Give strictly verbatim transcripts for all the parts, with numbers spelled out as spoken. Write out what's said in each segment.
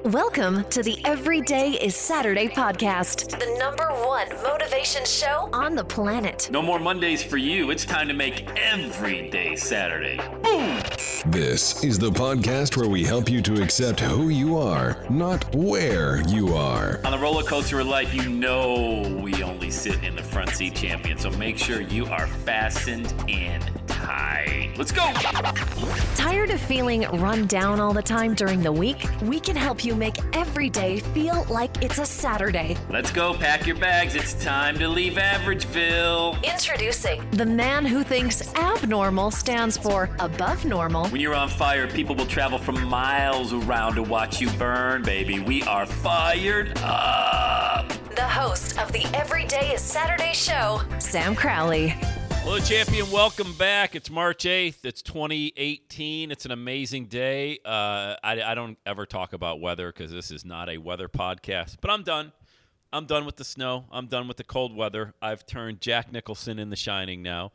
Welcome to the Everyday is Saturday podcast, the number one motivation show on the planet. No more Mondays for you. It's time to make every day Saturday. Boom! This is the podcast where we help you to accept who you are, not where you are. On the roller coaster of life, you know we only sit in the front seat, champion. So make sure you are fastened in tight. Let's go! Tired of feeling run down all the time during the week? We can help you make every day feel like it's a Saturday. Let's go. Pack your bags. It's time to leave Averageville. Introducing the man who thinks abnormal stands for above normal. When you're on fire, people will travel from miles around to watch you burn, baby. We are fired up. The host of the Everyday is Saturday show, Sam Crowley. Hello, champion. Welcome back. It's March eighth. It's twenty eighteen. It's an amazing day. Uh, I, I don't ever talk about weather because this is not a weather podcast, but I'm done. I'm done with the snow. I'm done with the cold weather. I've turned Jack Nicholson in The Shining now.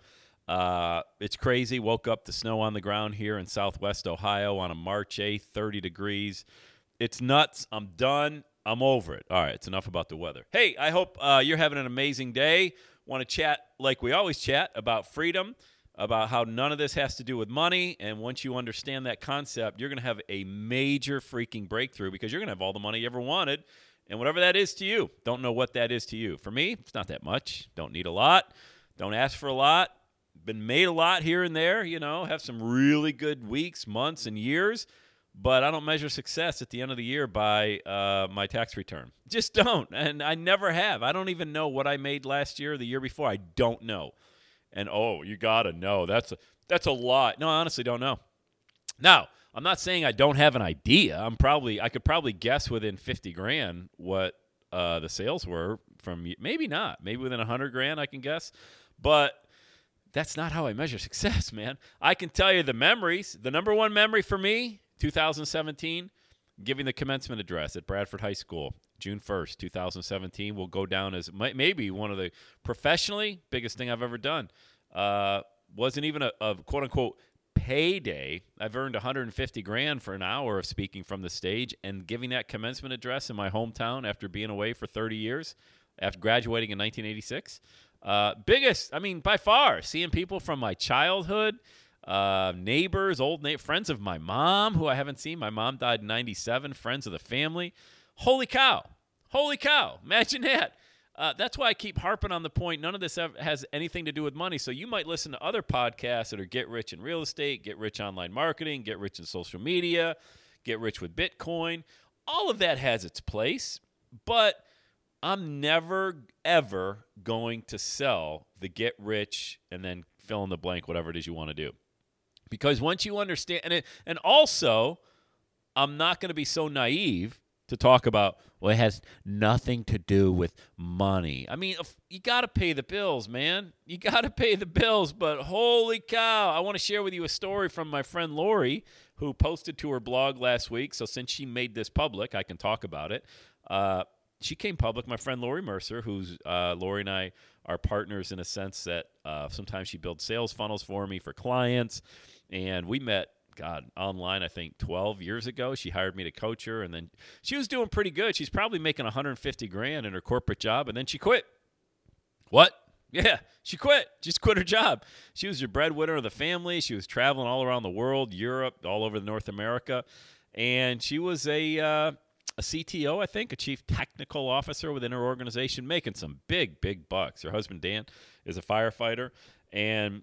Uh, it's crazy. Woke up to snow on the ground here in Southwest Ohio on a March eighth, thirty degrees. It's nuts. I'm done. I'm over it. All right, it's enough about the weather. Hey, I hope uh, you're having an amazing day. Want to chat like we always chat about freedom, about how none of this has to do with money. And once you understand that concept, you're going to have a major freaking breakthrough because you're going to have all the money you ever wanted. And whatever that is to you, don't know what that is to you. For me, it's not that much. Don't need a lot. Don't ask for a lot. Been made a lot here and there, you know, have some really good weeks, months, and years. But I don't measure success at the end of the year by uh, my tax return. Just don't. And I never have. I don't even know what I made last year or the year before. I don't know. And, oh, you got to know. That's a, that's a lot. No, I honestly don't know. Now, I'm not saying I don't have an idea. I'm probably I could probably guess within fifty grand what uh, the sales were from – maybe not. Maybe within one hundred grand I can guess. But that's not how I measure success, man. I can tell you the memories. The number one memory for me – two thousand seventeen, giving the commencement address at Bradford High School, June first, two thousand seventeen, will go down as maybe one of the professionally biggest thing I've ever done. Uh, wasn't even a, a quote-unquote payday. I've earned one hundred fifty grand for an hour of speaking from the stage and giving that commencement address in my hometown after being away for thirty years, after graduating in nineteen eighty-six. Uh, biggest, I mean, by far, seeing people from my childhood, Uh, neighbors, old na- friends of my mom, who I haven't seen. My mom died in ninety-seven, friends of the family. Holy cow. Holy cow. Imagine that. Uh, that's why I keep harping on the point. None of this ever has anything to do with money. So you might listen to other podcasts that are get rich in real estate, get rich online marketing, get rich in social media, get rich with Bitcoin. All of that has its place, but I'm never, ever going to sell the get rich and then fill in the blank, whatever it is you want to do. Because once you understand, and, it, and also, I'm not going to be so naive to talk about, well, it has nothing to do with money. I mean, you got to pay the bills, man. You got to pay the bills, but holy cow, I want to share with you a story from my friend Lori, who posted to her blog last week. So since she made this public, I can talk about it. Uh, she came public, my friend Lori Mercer, who's uh, Lori and I are partners in a sense that uh, sometimes she builds sales funnels for me for clients. And we met, God, online, I think twelve years ago. She hired me to coach her, and then she was doing pretty good. She's probably making one hundred fifty grand in her corporate job, and then she quit. What? Yeah, she quit. She just quit her job. She was your breadwinner of the family. She was traveling all around the world, Europe, all over North America, and she was a uh, a C T O, I think, a chief technical officer within her organization, making some big, big bucks. Her husband, Dan, is a firefighter, and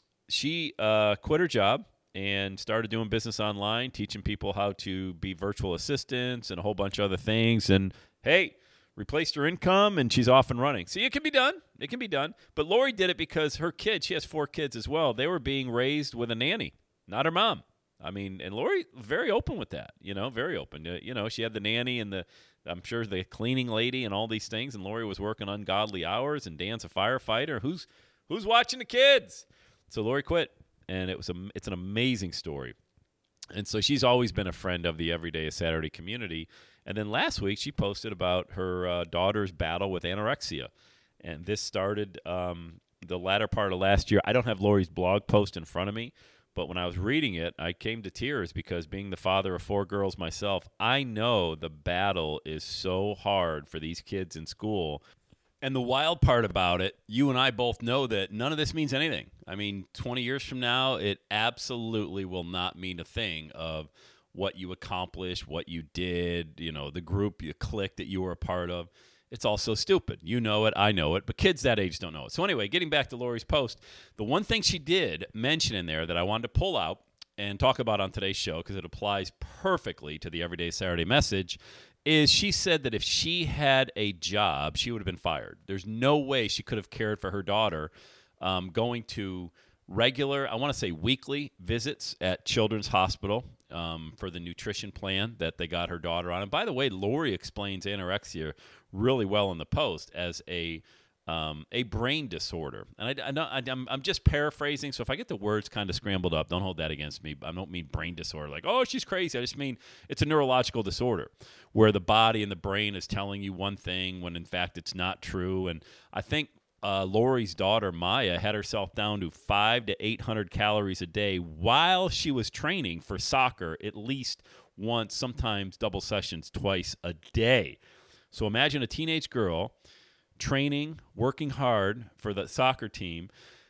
she uh, quit her job and started doing business online, teaching people how to be virtual assistants and a whole bunch of other things. And, hey, replaced her income, and she's off and running. See, it can be done. It can be done. But Lori did it because her kids, she has four kids as well, they were being raised with a nanny, not her mom. I mean, and Lori, very open with that, you know, very open. You know, she had the nanny and the, I'm sure, the cleaning lady and all these things, and Lori was working ungodly hours, and Dan's a firefighter. Who's who's watching the kids? So Lori quit, and it was a, it's an amazing story. And so she's always been a friend of the Everyday is Saturday community. And then last week she posted about her uh, daughter's battle with anorexia. And this started um, the latter part of last year. I don't have Lori's blog post in front of me, But when I was reading it, I came to tears because being the father of four girls myself, I know the battle is so hard for these kids in school. And the wild part about it, you and I both know that none of this means anything. I mean, twenty years from now, it absolutely will not mean a thing of what you accomplished, what you did, you know, the group, the clique that you were a part of. It's all so stupid. You know it, I know it, but kids that age don't know it. So anyway, getting back to Lori's post, the one thing she did mention in there that I wanted to pull out and talk about on today's show, because it applies perfectly to the Everyday Saturday message, is she said that if she had a job, she would have been fired. There's no way she could have cared for her daughter um, going to regular, I want to say weekly visits at Children's Hospital um, for the nutrition plan that they got her daughter on. And by the way, Lori explains anorexia really well in the post as a um, a brain disorder. And I, I, I'm, I'm just paraphrasing, so if I get the words kind of scrambled up, don't hold that against me. I don't mean brain disorder like, oh, she's crazy. I just mean it's a neurological disorder where the body and the brain is telling you one thing when in fact it's not true. And I think Uh, Lori's daughter, Maya, had herself down to five to eight hundred calories a day while she was training for soccer at least once, sometimes double sessions twice a day. So imagine a teenage girl training, working hard for the soccer team,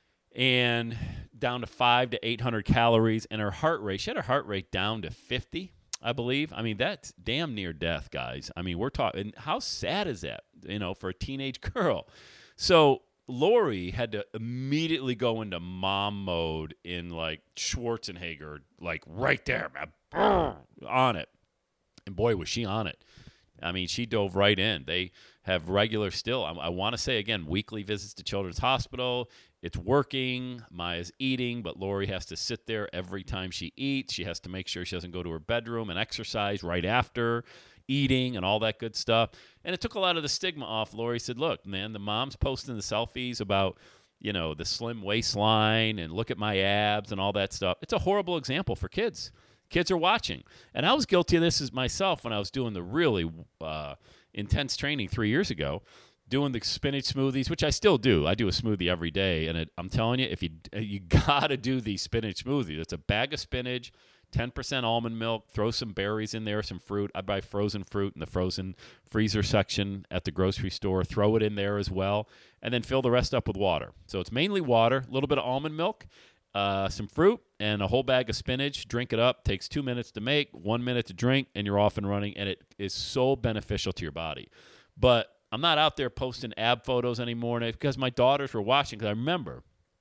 and down to five to eight hundred calories, and her heart rate, she had her heart rate down to fifty, I believe. I mean, that's damn near death, guys. I mean, we're talking, how sad is that, you know, for a teenage girl? So Lori had to immediately go into mom mode in like Schwarzenegger, like right there, man, on it. And boy, was she on it. I mean, she dove right in. They have regular still, I, I want to say again, weekly visits to Children's Hospital. It's working. Maya's eating, but Lori has to sit there every time she eats. She has to make sure she doesn't go to her bedroom and exercise right after eating and all that good stuff. And it took a lot of the stigma off. Lori said, look, man, the mom's posting the selfies about, you know, the slim waistline and look at my abs and all that stuff. It's a horrible example for kids. Kids are watching. And I was guilty of this as myself when I was doing the really uh, intense training three years ago, doing the spinach smoothies, which I still do. I do a smoothie every day. And it, I'm telling you, if you you got to do the spinach smoothie. It's a bag of spinach, ten percent almond milk, throw some berries in there, some fruit. I buy frozen fruit in the frozen freezer section at the grocery store. Throw it in there as well, and then fill the rest up with water. So it's mainly water, a little bit of almond milk, uh, some fruit, and a whole bag of spinach. Drink it up. Takes two minutes to make, one minute to drink, and you're off and running, and it is so beneficial to your body. But I'm not out there posting ab photos anymore because my daughters were watching. Because I remember,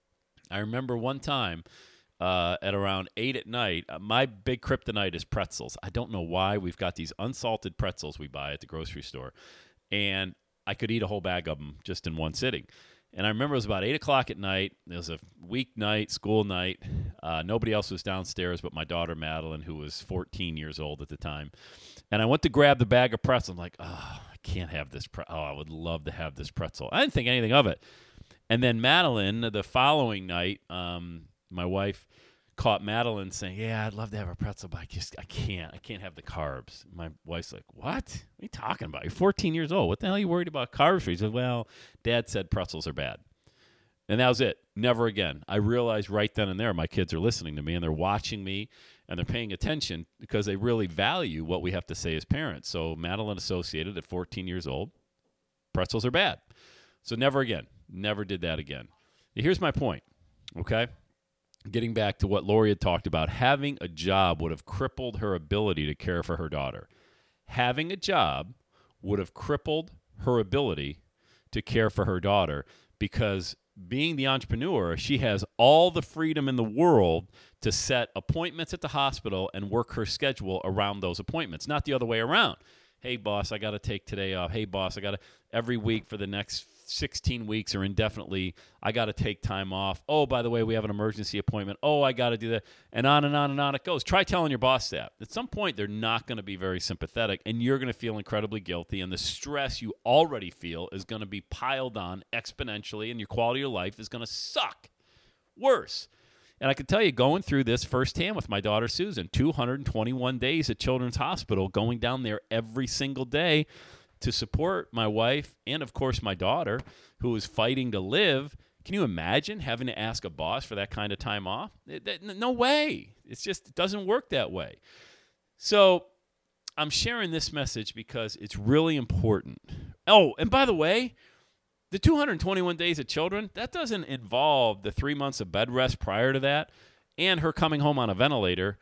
I remember one time, Uh, at around eight at night, uh, my big kryptonite is pretzels. I don't know why. We've got these unsalted pretzels we buy at the grocery store, and I could eat a whole bag of them just in one sitting. And I remember it was about eight o'clock at night. It was a weeknight, school night. Uh, nobody else was downstairs but my daughter, Madeline, who was fourteen years old at the time. And I went to grab the bag of pretzels. I'm like, oh, I can't have this. Pre- oh, I would love to have this pretzel. I didn't think anything of it. And then Madeline, the following night, um, my wife caught Madeline saying, yeah, I'd love to have a pretzel, but I just, I can't. I can't have the carbs. My wife's like, what? What are you talking about? You're fourteen years old. What the hell are you worried about carbs for? He said, well, Dad said pretzels are bad. And that was it. Never again. I realized right then and there my kids are listening to me, and they're watching me, and they're paying attention because they really value what we have to say as parents. So Madeline associated at fourteen years old, pretzels are bad. So never again. Never did that again. Here's my point, okay? Getting back to what Lori had talked about, having a job would have crippled her ability to care for her daughter. Having a job would have crippled her ability to care for her daughter because being the entrepreneur, she has all the freedom in the world to set appointments at the hospital and work her schedule around those appointments, not the other way around. Hey, boss, I got to take today off. Hey, boss, I got to every week for the next sixteen weeks or indefinitely, I got to take time off. Oh, by the way, we have an emergency appointment. Oh, I got to do that. And on and on and on it goes. Try telling your boss that. At some point, they're not going to be very sympathetic, and you're going to feel incredibly guilty, and the stress you already feel is going to be piled on exponentially, and your quality of life is going to suck worse. And I can tell you, going through this firsthand with my daughter, Susan, two hundred twenty-one days at Children's Hospital, going down there every single day to support my wife and, of course, my daughter, who is fighting to live, Can you imagine having to ask a boss for that kind of time off? It, that, no way. It's just, it doesn't work that way. So I'm sharing this message because it's really important. Oh, and by the way, the two hundred twenty-one days of children, that doesn't involve the three months of bed rest prior to that and her coming home on a ventilator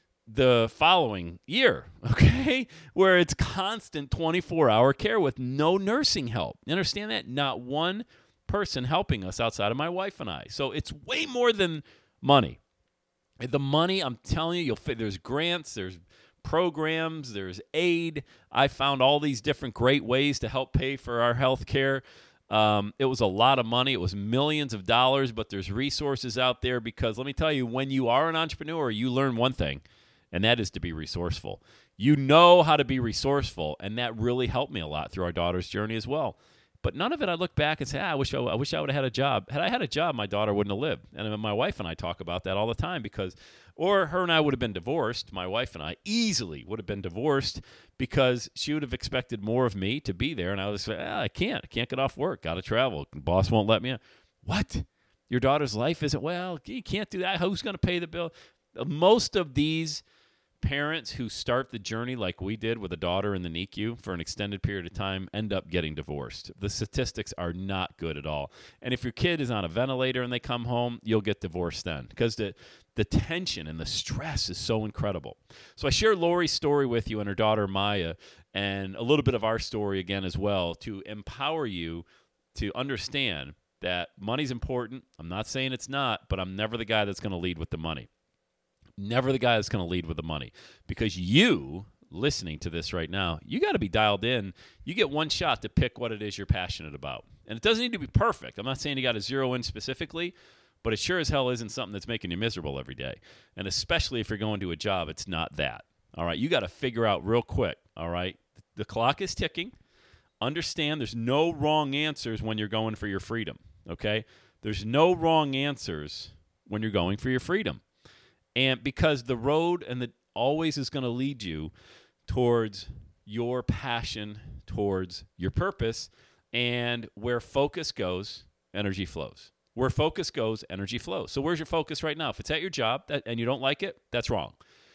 the following year, okay, where it's constant twenty-four hour care with no nursing help. You understand that? Not one person helping us outside of my wife and I. So it's way more than money. The money, I'm telling you, you'll fit, there's grants, there's programs, there's aid. I found all these different great ways to help pay for our health care. Um, it was a lot of money. It was millions of dollars, but there's resources out there because let me tell you, when you are an entrepreneur, you learn one thing, and that is to be resourceful. You know how to be resourceful, and that really helped me a lot through our daughter's journey as well. But none of it I look back and say, ah, I wish I, I wish I would have had a job. Had I had a job, my daughter wouldn't have lived. And my wife and I talk about that all the time because, or her and I would have been divorced. My wife and I easily would have been divorced because she would have expected more of me to be there. And I was say, ah, I can't. I can't get off work. Got to travel. Boss won't let me in. What? Your daughter's life isn't, well, you can't do that. Who's going to pay the bill? Most of these parents who start the journey like we did with a daughter in the N I C U for an extended period of time end up getting divorced. The statistics are not good at all. And if your kid is on a ventilator and they come home, you'll get divorced then because the, the tension and the stress is so incredible. So I share Lori's story with you and her daughter Maya and a little bit of our story again as well to empower you to understand that money's important. I'm not saying it's not, but I'm never the guy that's going to lead with the money. Never the guy that's going to lead with the money because you, listening to this right now, you got to be dialed in. You get one shot to pick what it is you're passionate about. And it doesn't need to be perfect. I'm not saying you got to zero in specifically, but it sure as hell isn't something that's making you miserable every day. And especially if you're going to a job, it's not that. All right, you got to figure out real quick, all right? The clock is ticking. Understand there's no wrong answers when you're going for your freedom, okay? There's no wrong answers when you're going for your freedom. And because the road and the always is going to lead you towards your passion, towards your purpose, and where focus goes, energy flows. Where focus goes, energy flows. So where's your focus right now? If it's at your job that, and you don't like it, that's wrong.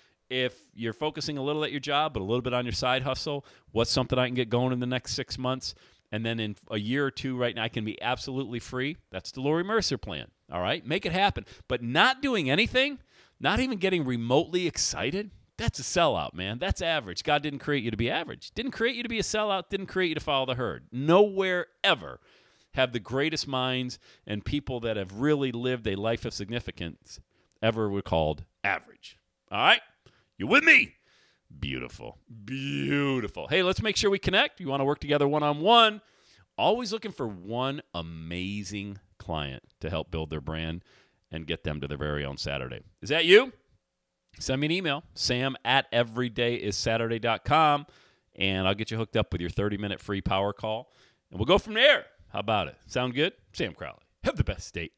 If you're focusing a little at your job, but a little bit on your side hustle, what's something I can get going in the next six months? And then in a year or two right now, I can be absolutely free. That's the Lori Mercer plan. All right? Make it happen. But not doing anything, not even getting remotely excited, that's a sellout, man. That's average. God didn't create you to be average. Didn't create you to be a sellout. Didn't create you to follow the herd. Nowhere ever have the greatest minds and people that have really lived a life of significance ever were called average. All right? You with me? Beautiful. Beautiful. Hey, let's make sure we connect. You want to work together one-on-one. Always looking for one amazing client to help build their brand and get them to their very own Saturday. Is that you? Send me an email, sam at everydayissaturday dot com, and I'll get you hooked up with your thirty-minute free power call, and we'll go from there. How about it? Sound good? Sam Crowley. Have the best day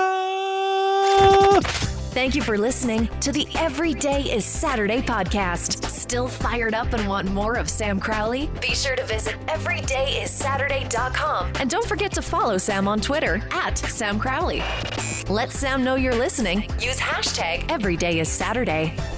ever. Thank you for listening to the Everyday is Saturday podcast. Still fired up and want more of Sam Crowley? Be sure to visit everyday is saturday dot com. And don't forget to follow Sam on Twitter at Sam Crowley. Let Sam know you're listening. Use hashtag EverydayIsSaturday.